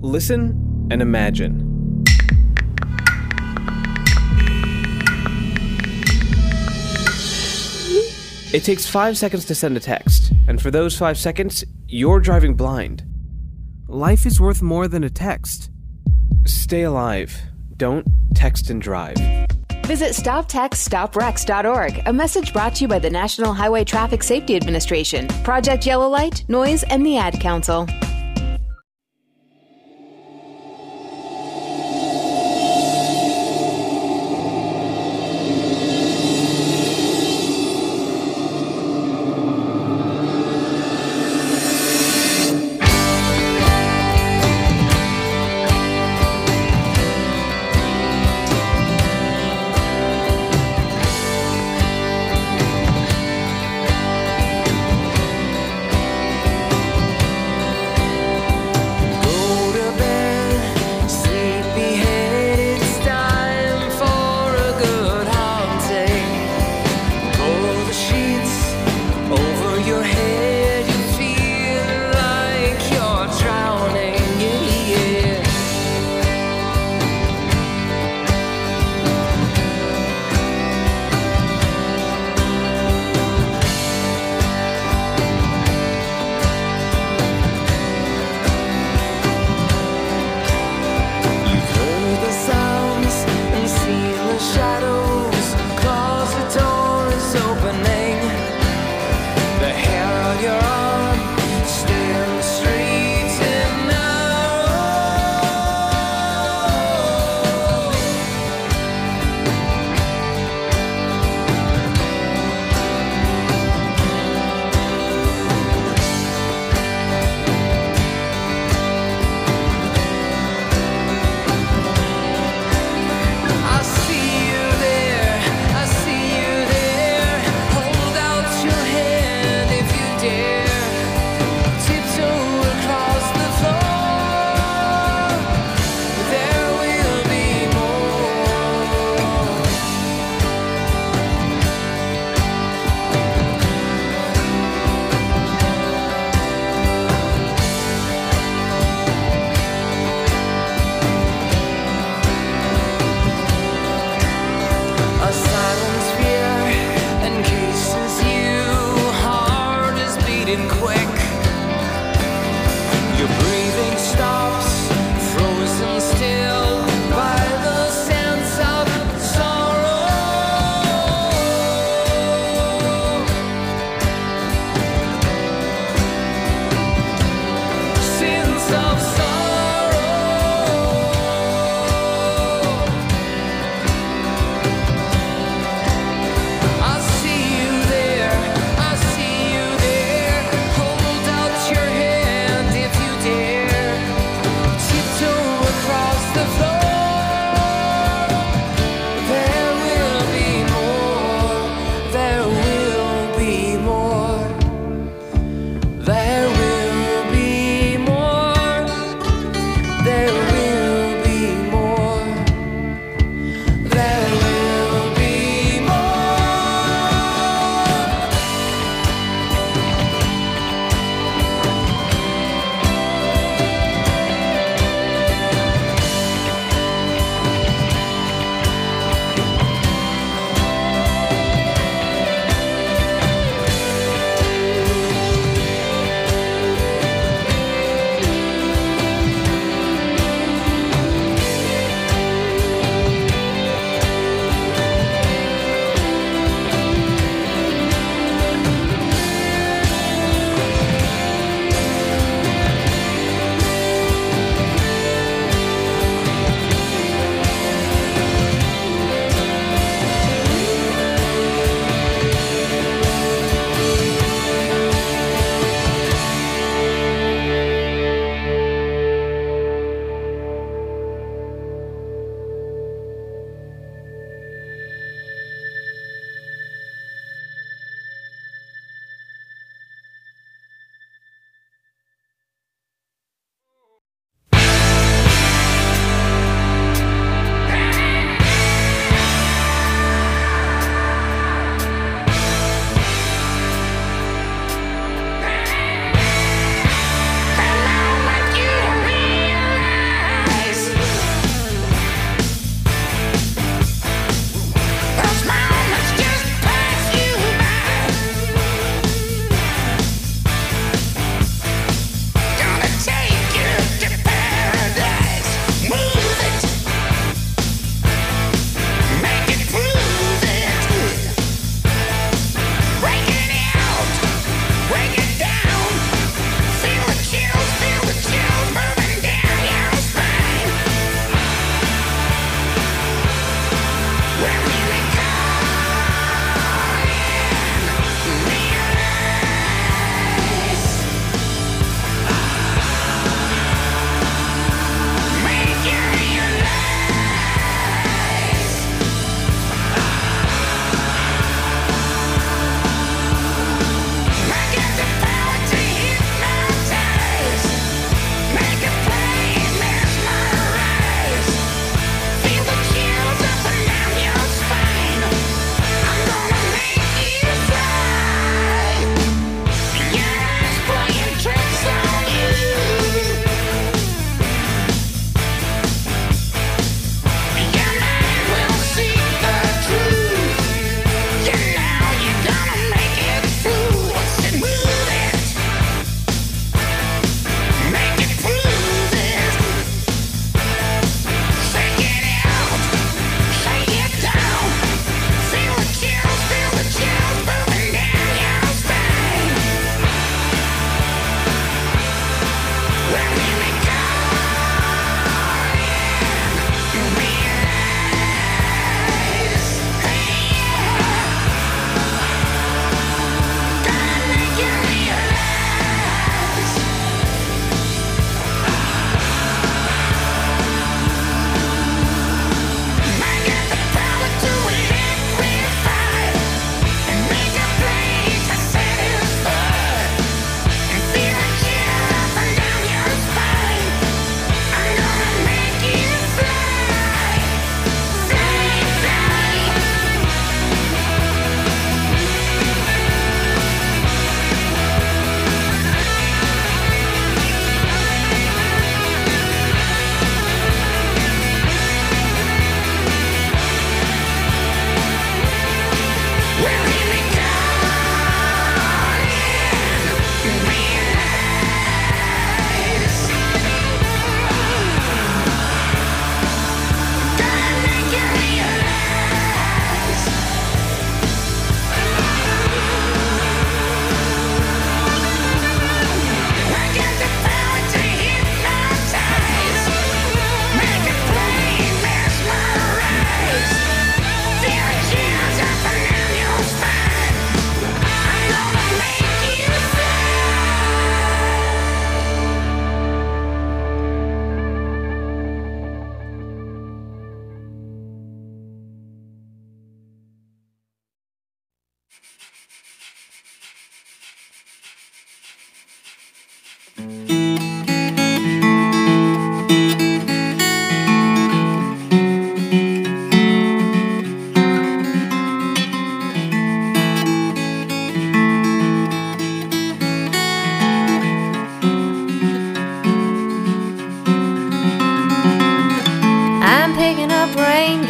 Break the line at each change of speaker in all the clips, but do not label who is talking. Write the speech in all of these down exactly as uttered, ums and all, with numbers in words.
Listen and imagine. It takes five seconds to send a text, and for those five seconds, you're driving blind. Life is worth more than a text. Stay alive. Don't text and drive.
Visit stop text stop wrecks dot org, a message brought to you by the National Highway Traffic Safety Administration, Project Yellow Light, Noise, and the Ad Council.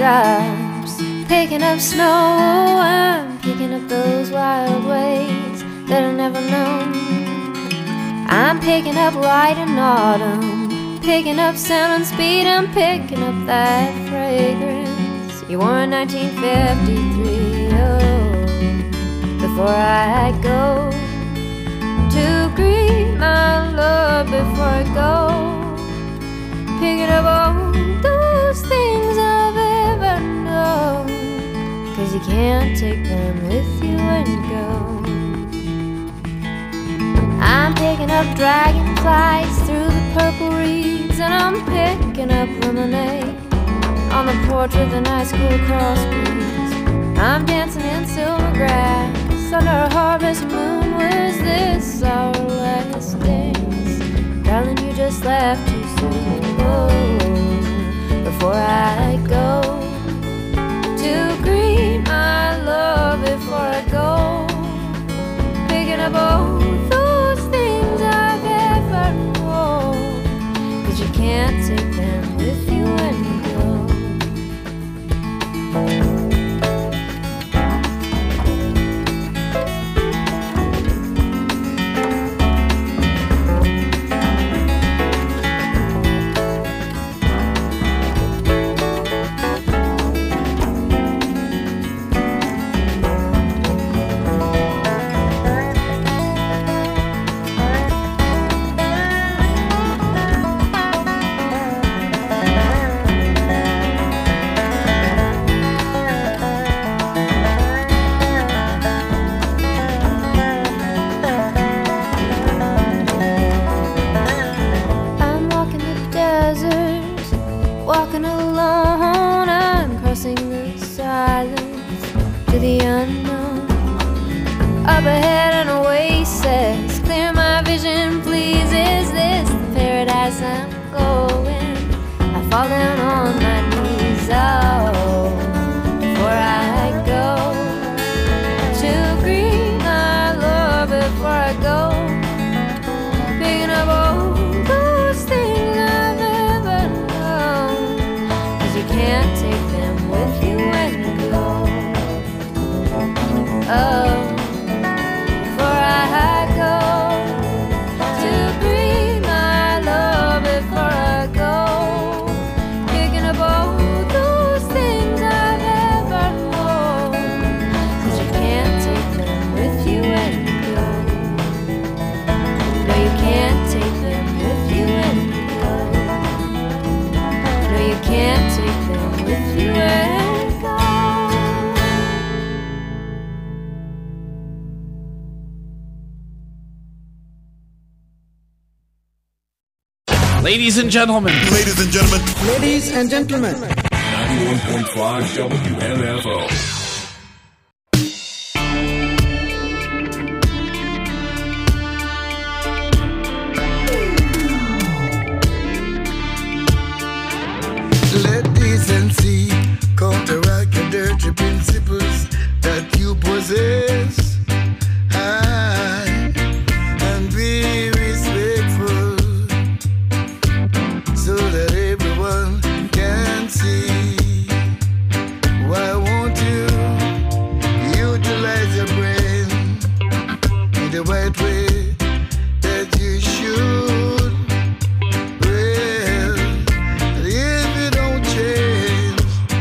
raindrops, picking up snow. I'm picking up those wild ways that I never known. I'm picking up light in autumn, picking up sound and speed. I'm picking up that fragrance you wore in nineteen fifty-three. Oh, before I go to greet my love, before I go picking up all those things I've ever known, 'cause you can't take them with you when you go. I'm picking up dragonflies through the purple reeds, and I'm picking up lemonade on the porch with an ice cool cross breeze. I'm dancing in silver grass under a harvest moon. Was this our last dance? Darling, you just left too soon. Oh, before I go to greet my love, before I go picking up all those things I've ever known, 'cause you can't take them with you when you go. Walking alone, I'm crossing the silence to the unknown. Up ahead an oasis, clear my vision please. Is this the paradise I'm going? I fall down on my knees. Oh, before I go to greet my love, before I go picking up all those things I've ever known, 'cause you can't take them with you when you go. Oh, before I go to greet my love, before I go picking up all those things I've ever known, 'cause you can't take them with you when you go. No, you can't take them with you when you go. No, you can't take them with you when you go.
Ladies and gentlemen.
Ladies and gentlemen.
Ladies and gentlemen.
ninety-one point five W M F O.
Let decency counteract your dirty principles that you possess. Aye, and be respectful so that everyone can see. Why won't you utilize your brain in the right way that you should? Well, if you don't change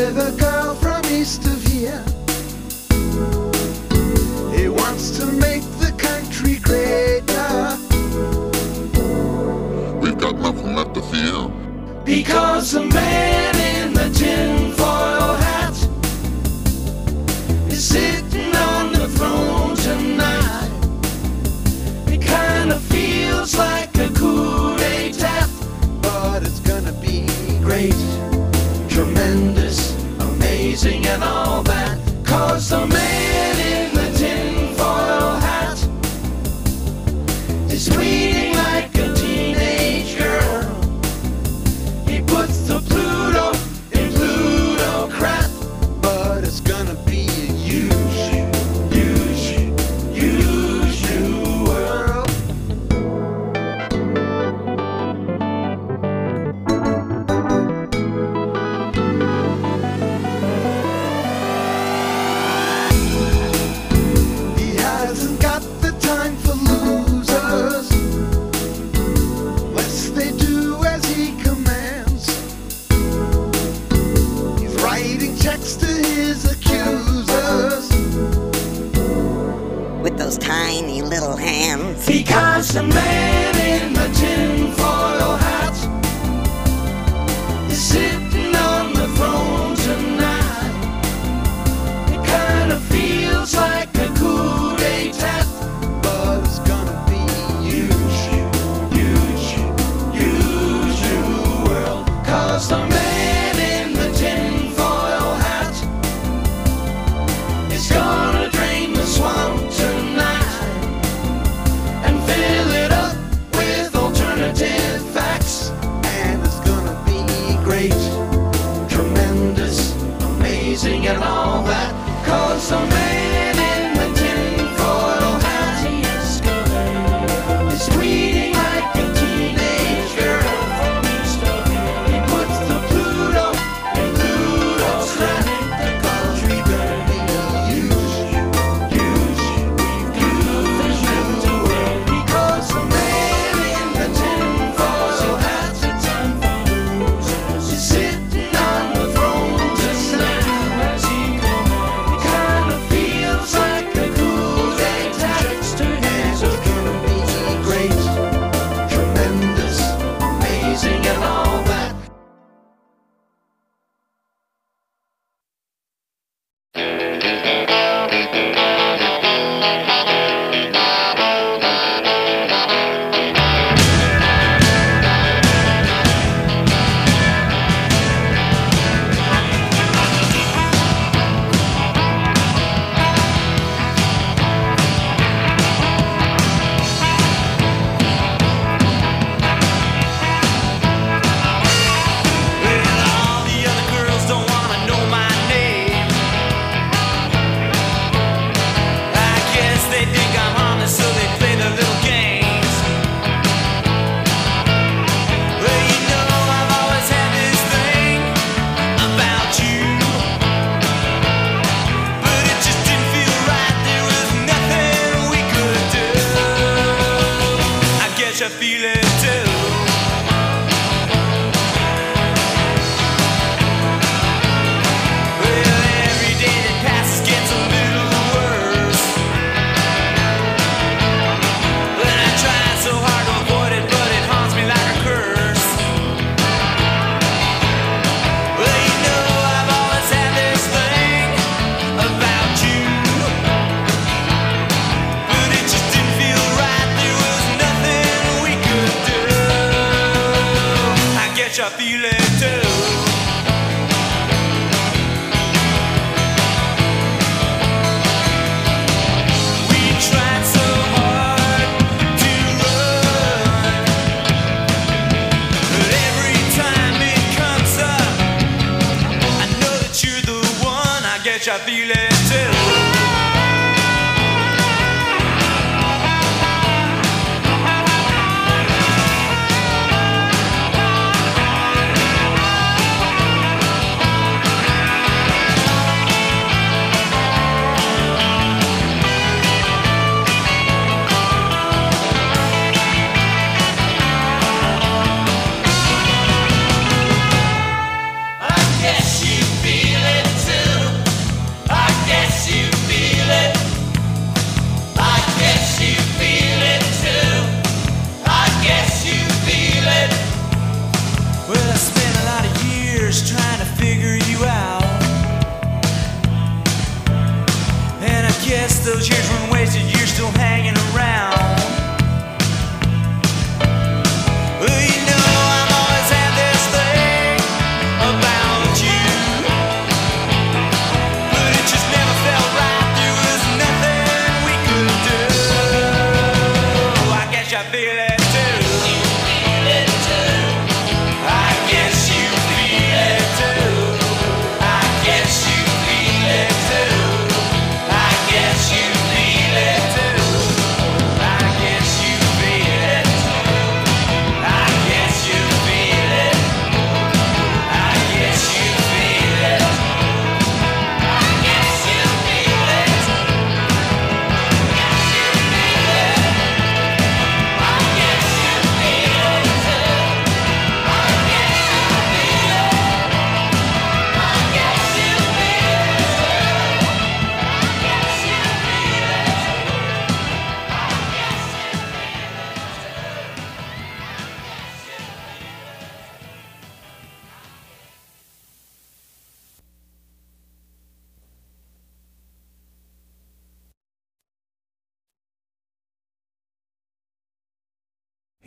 with a girl from east of here. He wants to make the country greater.
We've got nothing left to fear,
because the man in the tinfoil hat is sitting on the throne tonight. It kind of feels like a coup d'etat, but it's gonna be great, tremendous, amazing and all that. Cause the man in the tinfoil hat is tweeting like a teenage girl. He puts the Pluto in plutocrat, but it's gonna be a huge, huge, huge new world. He hasn't got the time for losers, lest they do as he commands. He's writing checks to his accusers
with those tiny little hands.
because the man in the tinfoil hat is sitting on the throne tonight. It kind of feels like a coup d'etat, but it's gonna be huge, huge, huge new world. Cause the man in the tinfoil hat is gonna drain the swamp tonight and fill it up with alternative facts. And it's gonna be great, tremendous, amazing and all that. Cause the man in the tinfoil hat is tweeting like a teenage girl. He puts the Pluto in Pluto's lap. Cause we're gonna be huge, huge, huge new world. Because the man in the tinfoil hat is sitting on the throne tonight. It kind of feels like a coup d'etat, and it's gonna be great, tremendous, amazing and all that.
All the other girls don't wanna know my name. I guess they think I'm honest, so they play their little games. Well, you know I've always had this thing about you, but it just didn't feel right. There was nothing we could do. I guess you feel it too. Well, every day that passes gets a little worse. But I tried so hard to avoid it, but it haunts me like a curse. Well, you know I've always had this thing about you, but it just didn't feel right. There was nothing we could do. I guess you feel it too. We tried so hard to run, but every time it comes up, I know that you're the one. I guess I feel it too. I guess you feel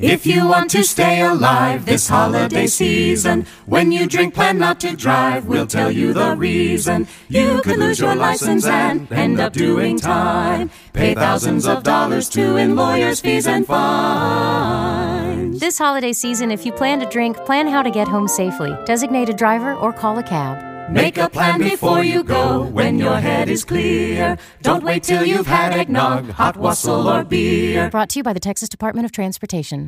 If you want to stay alive this holiday season, when you drink, plan not to drive. We'll tell you the reason. You could lose your license and end up doing time. Pay thousands of dollars to in lawyers' fees and fines.
This holiday season, if you plan to drink, plan how to get home safely. Designate a driver or call a cab.
Make a plan before you go when your head is clear. Don't wait till you've had eggnog, hot wassail, or beer.
Brought to you by the Texas Department of Transportation.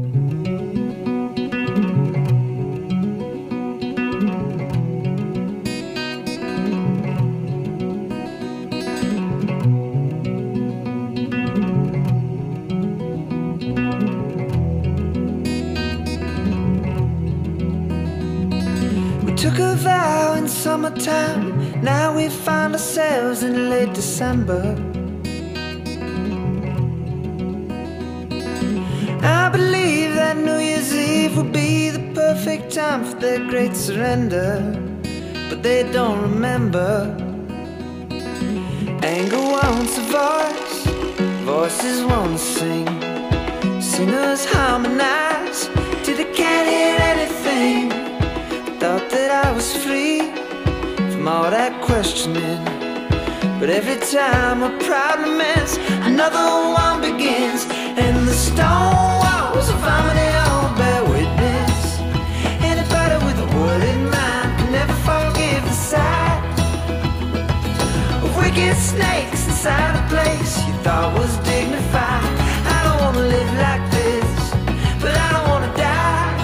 Took a vow in summertime, now we find ourselves in late December. I believe that New Year's Eve will be the perfect time for their great surrender, but they don't remember. Anger wants a voice, voices want to sing. Singers harmonize till they can't hear anything. Thought that I was free from all that questioning, but every time a problem ends, another one begins. And the stone walls of harmony all bear witness. Anybody with a word in mind can never forgive the sight of wicked snakes inside a place you thought was dignified. I don't wanna live like this, but I don't wanna die.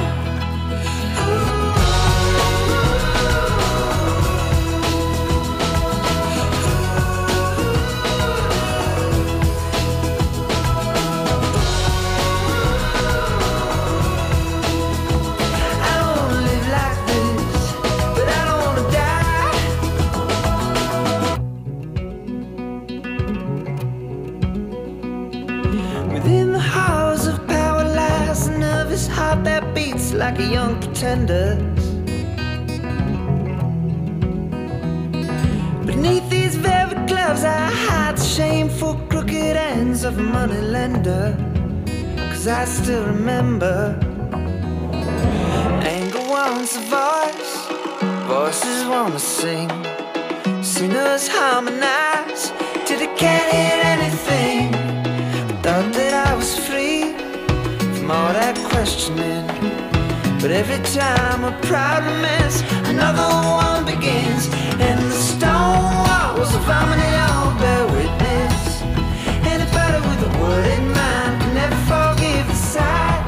Heart that beats like a young pretender. Beneath these velvet gloves I hide the shameful crooked ends of a money lender. Cause I still remember. Anger wants a voice, voices wanna sing. Singers harmonize till they can't hear anything. Thought that I was free from all that questioning, but every time a problem ends, another one begins. And the stone walls of harmony all bear witness. Anybody with a word in mind can never forgive the sight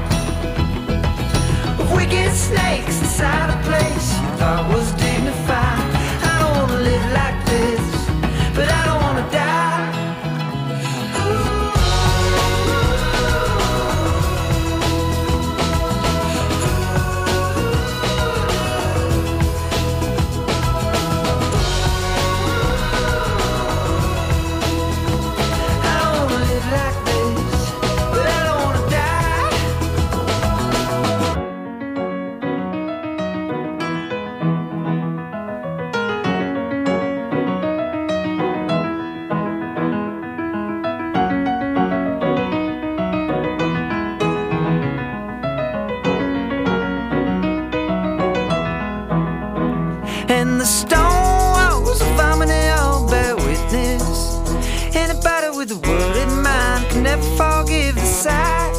of wicked snakes inside a place you thought was dignified. I don't wanna live like this, but I don't wanna die. And the stone walls of harmony all bear witness. Anybody with a word in mind can never forgive the sight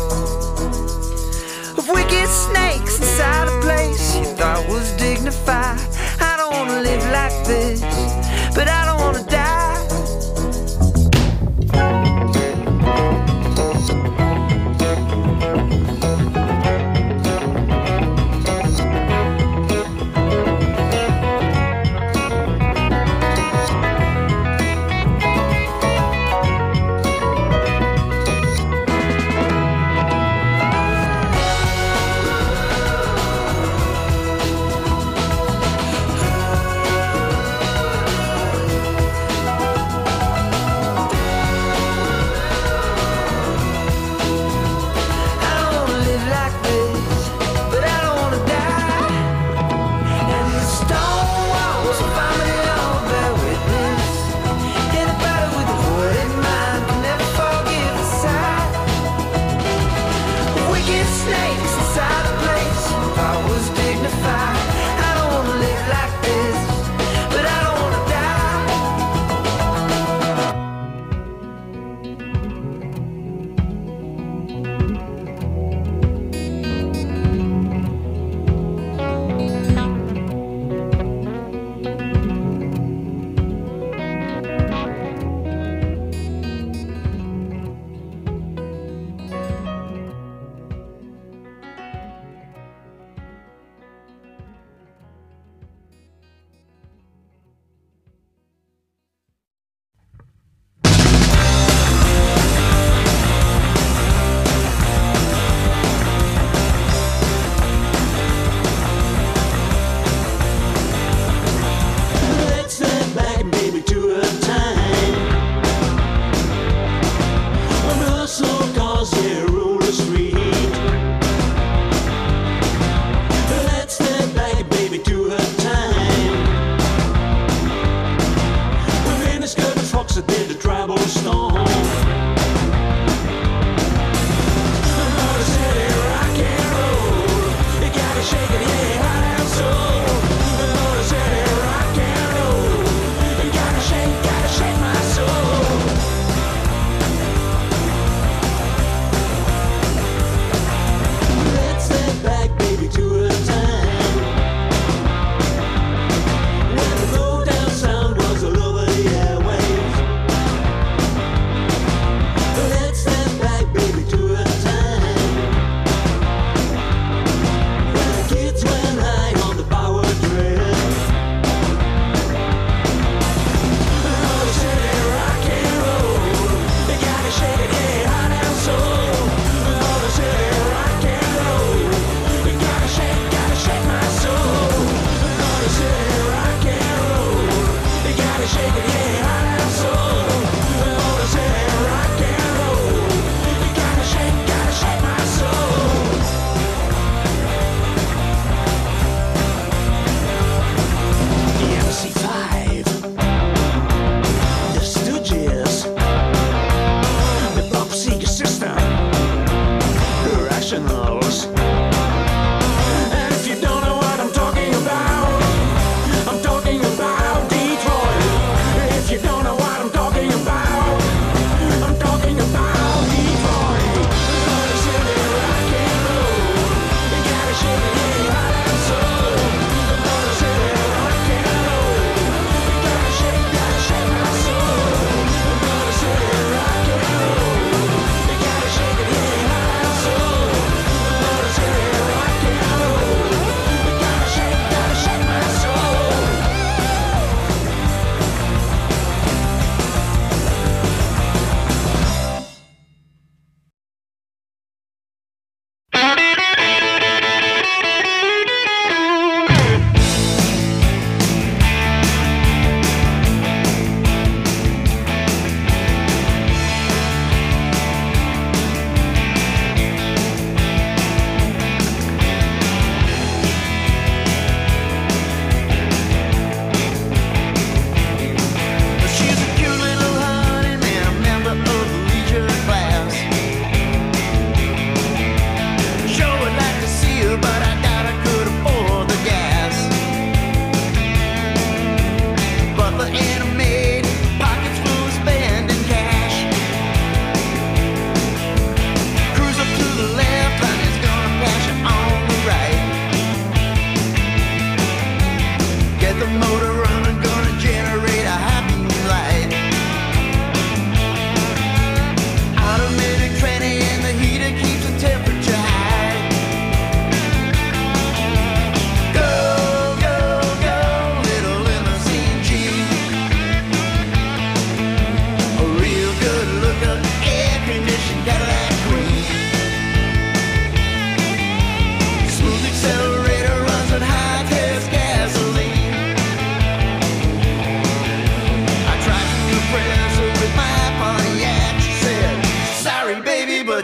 of wicked snakes inside a place you thought was dignified. I don't wanna live like this, but I don't wanna die.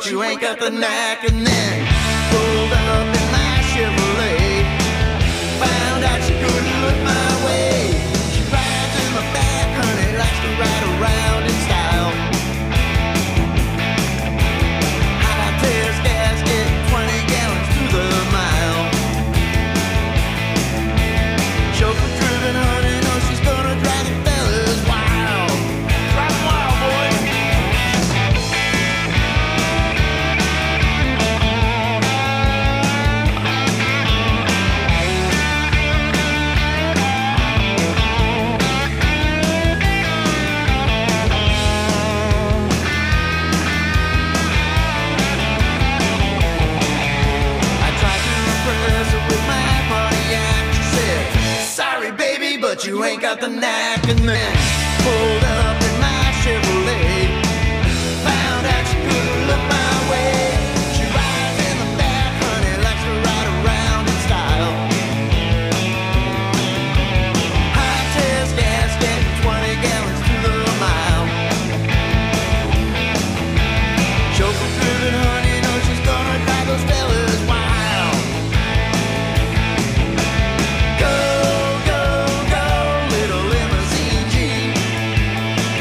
but you ain't got the knack. And then pulled up in my Chevrolet, found out she couldn't look my way. She rides in the back, honey, likes to ride around in style. High test gasket, twenty gallons to the mile. Chauffeur driven, honey, knows she's gonna drive the fellas wild. Drive 'em wild, boy. I tried to impress her with my Pontiac. She said, sorry, baby, but you ain't got the knack. And then pulled up in my Chevrolet, found out she couldn't look my way. She rides in the back, honey, likes to ride around in style. High test gasket, twenty gallons to the mile. Chauffeur driven, honey, knows she's gonna drive those fellas wild. Go, go, go, little limousine Jeep.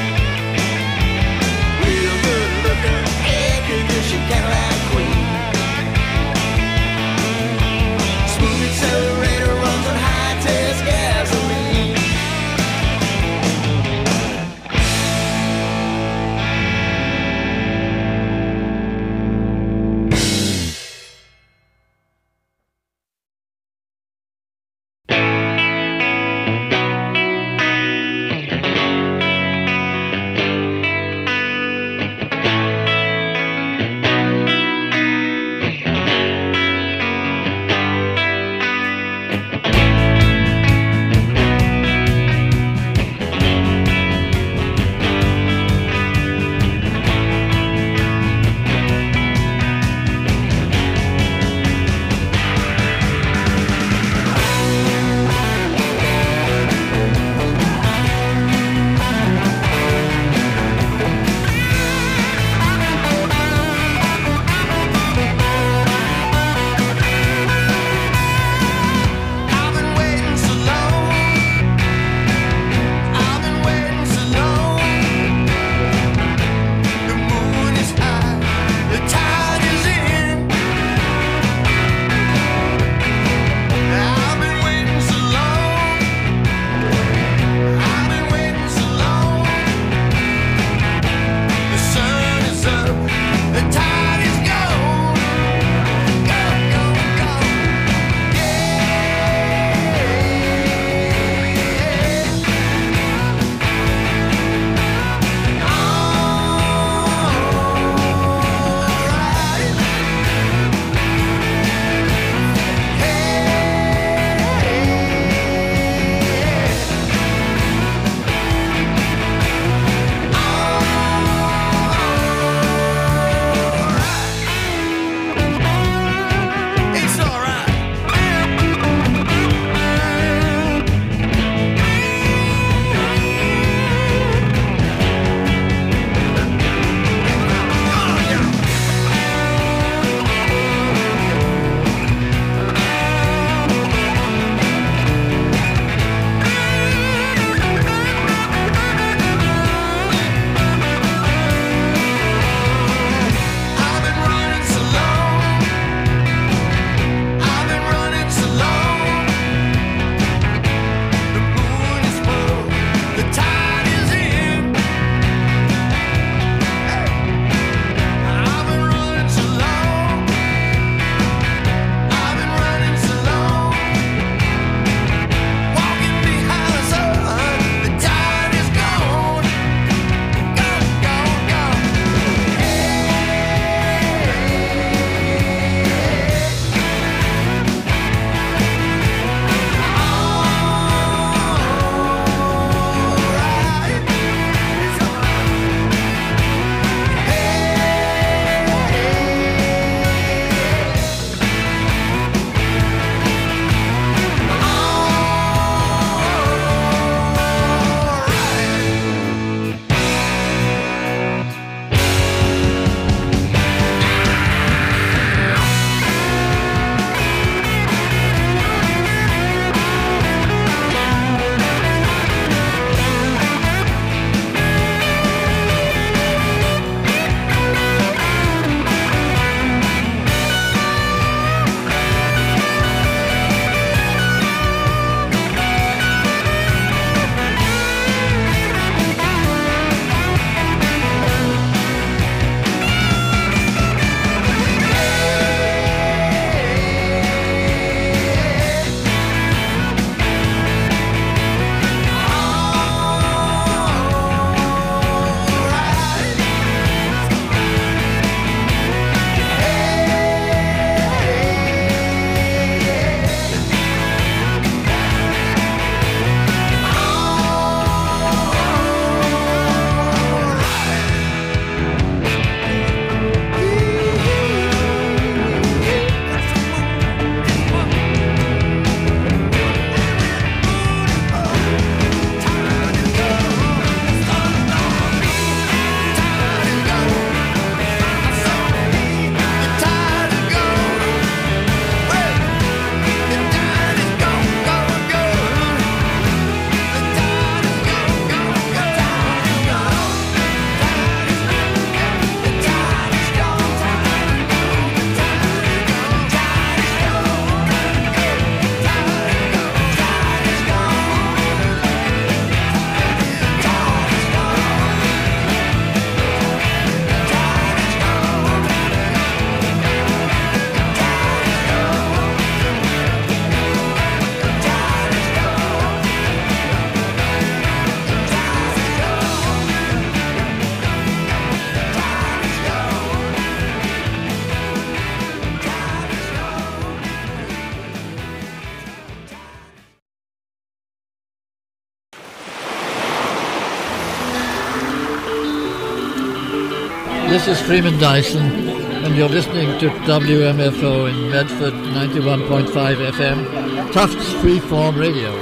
This is Freeman Dyson, and you're listening to W M F O in Medford, ninety-one point five F M, Tufts Freeform Radio.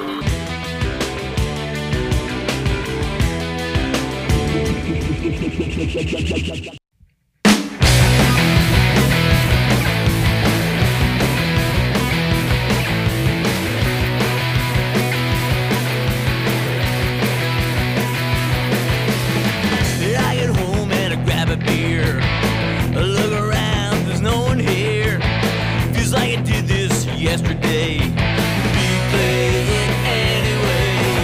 Yesterday, we play it anyway.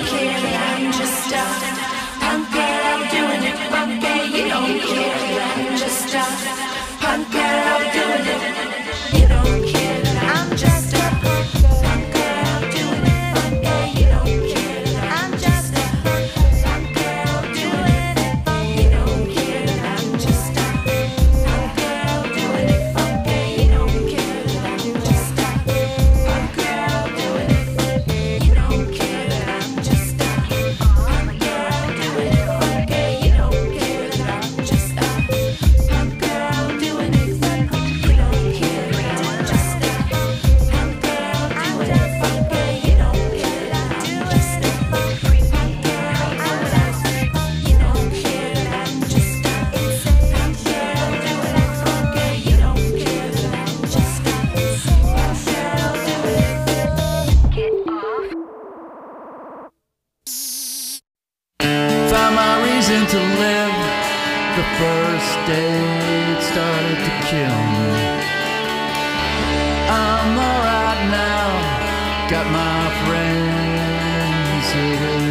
care. I'm just a punk girl doing it funky. You don't care. I'm just a punk girl doing it. You don't care. I'm just a punk girl doing it funky. You don't care. I'm just a punk girl doing it. You don't care. I'm just a punk girl doing it funky. You don't care. I'm just a punk girl doing it. You don't care. I'm just a punk girl doing it funky. You don't care. I'm just a punk girl doing it. You don't care. I'm just a punk girl doing it funky. You don't care. I'm just a punk girl doing it. You don't care. I'm just a punk girl doing it funky. You don't care. I'm just a punk girl doing it. Get off.
Found my reason to live. The first day it started to kill me. I'm alright now. Got my friends away.